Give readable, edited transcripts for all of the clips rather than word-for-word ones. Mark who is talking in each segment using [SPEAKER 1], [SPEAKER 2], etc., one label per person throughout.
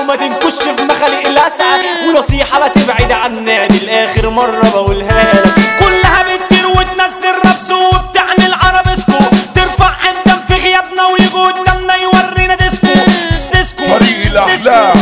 [SPEAKER 1] وما تنكش في مخالق الاسعى. ونصيحة لا تبعد عنا دي الاخر مرة بقولها لك. كلها بتطير وتنزل رابسو وبتعمل عربسكو، ترفع امتى في غيابنا ويجوا قدامنا يورينا ديسكو.
[SPEAKER 2] فريق الاحلام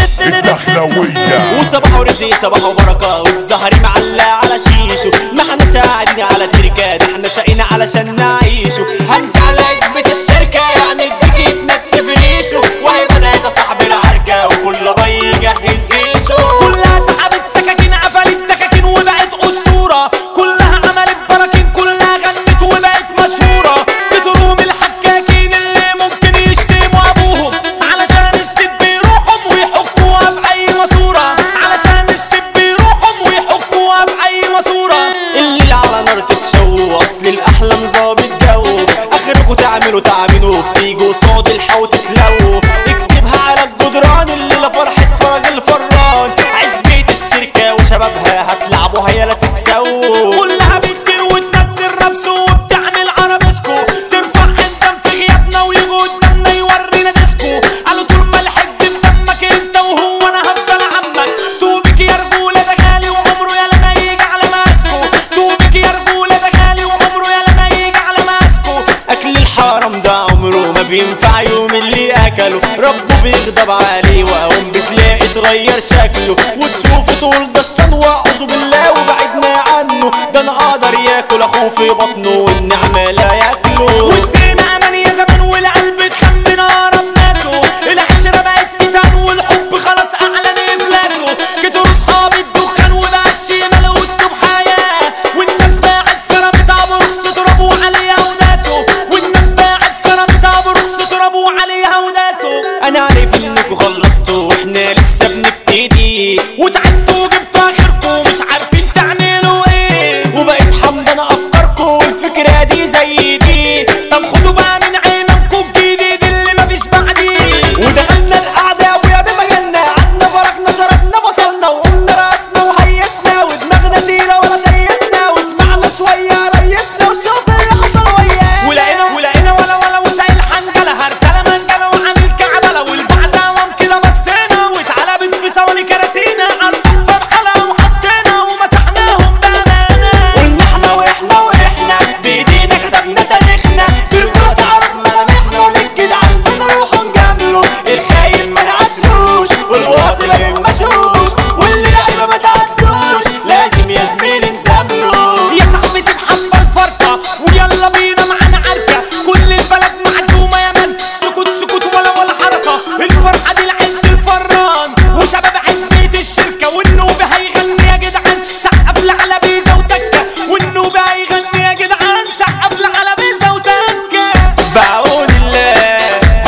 [SPEAKER 2] الدخلوية
[SPEAKER 1] وصباح ورزق صباح وبركة والزهر معلق على شيشو. ما احناش قاعدين على تركة، ده احنا شقينا علشان نعيشو. هنسى على عزبة الشركة يعني الديك يتنك في ريشو. وهي بنات صاحب العركة وكل باي يجهز جيشه. كلها سحبت سكاكين قفلت دكاكين وبقت اسطورة. كلها عملت براكين كلها غنت وبقت مشهورة. بتروم الحكاكين اللي ممكن يشتموا ابوهم علشان السب يروحهم ويحكوها في اي ماسورة. علشان السب يروحهم ويحكوها في اي ماسورة. الليل على نار تتشوه اصل الاحلام ظابط جو. اخركوا تعملوا بتيجوا صاد الحو تتلو. اكتبها على الجدران الليلة فرحة فرج الفران. عزبة الشركة وشبابها هتلعبوا هيلا تتسووا. كلها بتطير وتنزل رابسو وبتعمل عربسكو، ترفع قدام في غيابنا ويجوا قدامنا يورينا ديسكو. قالوا طول ما الحج بدمك انت وهو انا هفضل عمك. توبك يا رجولة ده غالي وعمره يا لما يجي على ماسكو. توبك يا رجولة ده غالي وعمره يا لما يجي على ماسكو. اكل الحرام ده عمره ما بينفع يوم اللي اكله. ربه بيغضب عليه واقوم بتلاقي اتغير شكله. وتشوفه تقول ده شيطان واعوذ بالله وبعدنا عنه. ده انا اقدر ياكل اخوه في بطنه والنعمة لا ياكله. والدين امان يا زمان والقلب اتخمن اقرب ناسه. العشرة بقت تيتان والحب خلاص اعلن افلاسه. كتروا صحاب الدخان وبقى الشيمة له اسلوب حياة. والناس باعت كرامتها برخص ترابوا عليها وداسه. والناس باعت كرامتها برخص ترابوا عليها وداسه. انا عارف انكوا خلصتوا واحنا لسه بنبتدي. وتعبتوا وجبتوا اخركم مش عارفين تعملوا ايه. وبقيت حمضانة افكاركم والفكرة دي زي دي. طب خدوا بقى من عينكم الجديد اللي مفيش بعديه. ودخلنا القعدة يا ابويا بمجالنا. عنا فرقنا شربنا بصلنا وقمنا راسنا وهيسنا. ودماغنا تيرة ولا تيسنا. وسمعنا شوية ريسنا وشوف اللي حصل وياه. ولقينا ولا وسائل حنجلة هرتلة منجلة وعامل كعبلة. والبعد عوام كده بصينا واتعلبت في ثواني كراسينا. عالضفة بحالها وحطينا ومسحناهم بأمانة. قلنا احنا واحنا بايدينا كتبنا تاريخنا. برجولة تعرف ملامحنا ونجد عندنا روح ونجامله. الخاين ما نعسلوش والواطي ما بنمشوش. واللي لعيبة ما تعدوش لازم يا زميلي نسامله. يا صاحبي سيب حبة الفرقة ويلا بينا معانا عركة. كل البلد معزومة يا من سكوت ولا حركة. الفرحة دي لعند الفران وشباب عزبة الشركة. والنوبة هيغني يا جدعان سقف لعلى بيزا وتكة. والنوبة هيغني يا جدعان سقف لعلى بيزا وتكة. بعون الله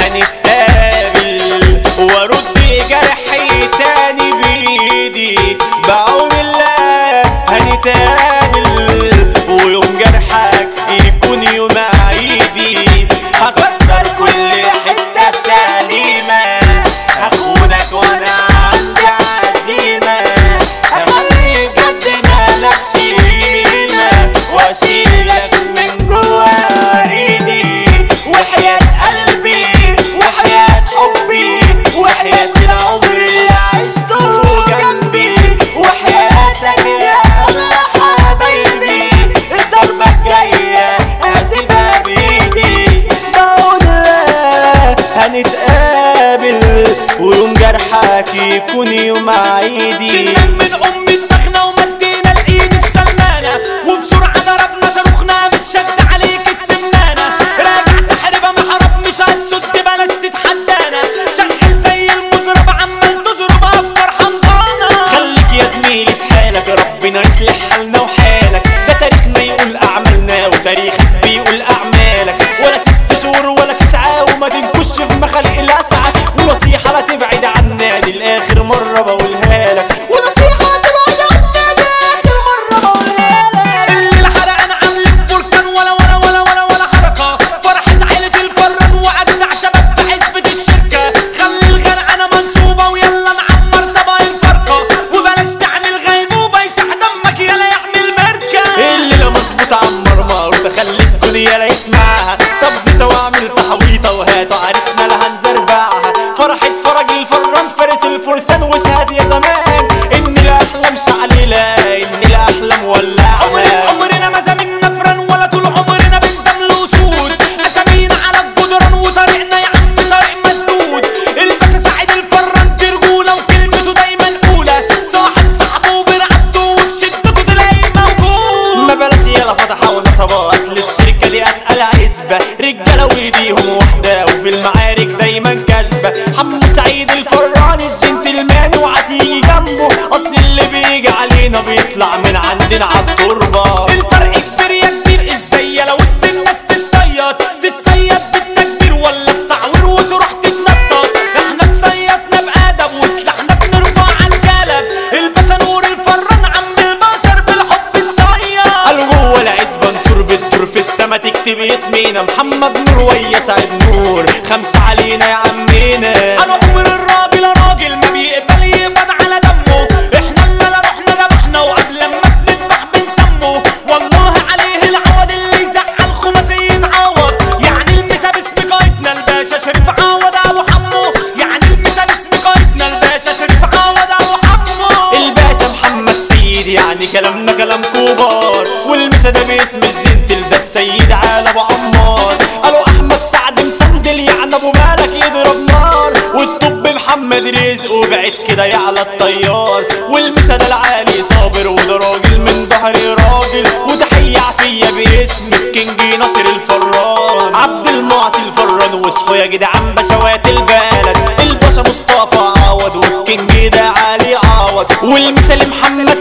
[SPEAKER 1] هنتقابل وارد جرحي تاني بايدي. بعون الله هنتقابل ويوم جرحك يكون يوم عيدي. هكسر كل حتة سليمة. هخونك وانا عندي عزيمة. هخلي بجد مالكش قيمة واشيلك من جوا وريدي. وحياة قلبي وحياة حبي وحياة العمر اللي عشته جنبي. وحياتك يا اغلى حبايبي. الضربة الجاية هتبقى بايدي. بعون الله هنتقابل ويوم جرحك يكون يوم عيدي. شلناك من دماغنا ومدينا الايد السمانة. وبسرعة ضربنا صاروخنا متشد عليك السمانة. راجع تحارب محرب مش هتسد بلاش تتحدانا. شغال زي المزرب عمال تزرب افكار حمضانة. خليك يا زميلي في حالك ربنا يصلح حالنا وحالك. ده تاريخنا يقول اعمالنا وتاريخك بيقول اعمالك. ولا 6 شهور ولا 9 وما تنكش في مخالق الاسعى. ونصيحة لا تبعد عنا دي الاخر مرة بقولها لك. ونصيحة لا تبعد عنا دي اخر مرة بقولها لك. اللي حرقنا عاملين بركان ولا حركة. فرحة عيلة الفران واجدع شباب في عزبة الشركة. خلي الغرقانة منصوبة ويلا نعمر طبق الفرقة. وبلاش تعمل غيموبة يسح دمك يلا يعمل مركة. الليلة مظبوطة عالمرمر وتخلي الدنيا لا يسمعها. طب زيطة واعمل تحويطة وهاتوا عرسنا لها نزربعها. فرحة فرج الفران فارس رجالة وايديهم واحدة وفي المعارك دايما كسبة. حمو سعيد الفران الجنتلمان وهتيجي جنبه، اصل اللي بيجي علينا بيطلع من عندنا عالتربة. الفرق كبير يا كبير، ازاي لو وسط الناس تتصيد بالتكبير ولا التعوير وتروح تتنطط. احنا تصيدنا بأدب وسلاحنا بنرفع عالجلب. الباشا نور الفران عم البشر بالحب اتصيد. قالوا جوه العزبة نزور بالدور في السما تكتب اسمينا محمد نور ويا سعيد نور، 5 علينا يا عمينا. قالوا عمر الراجل راجل ما بيقبل يقبض على دمه، احنا اللي رحنا ذبحنا وقبل ما بنذبح بنسمه. والله عليه العوض اللي يزعل خماسي يتعوض. يعني المسا باسم قايدنا الباشا شريف عوض ابو حمو، يعني المسا باسم قايدنا الباشا شريف عوض ابو حمو. الباشا محمد سيد يعني كلامنا كلام كبار، والمسا ده باسم الجنتل ده السيد على ابو عمار. قالوا احمد سعد مسندل يعني ابو مالك يضرب نار، والطب محمد رزق وبعد كده يعلى الطيار. والمسا ده العالي صابر وده راجل من ظهري راجل، وتحية عافية باسم الكينج ناصر الفران. عبد المعطي الفران واصحوا يا جدعان بشوات البلد، الباشا مصطفى عوض والكينج ده علي عوض. والمثال محمد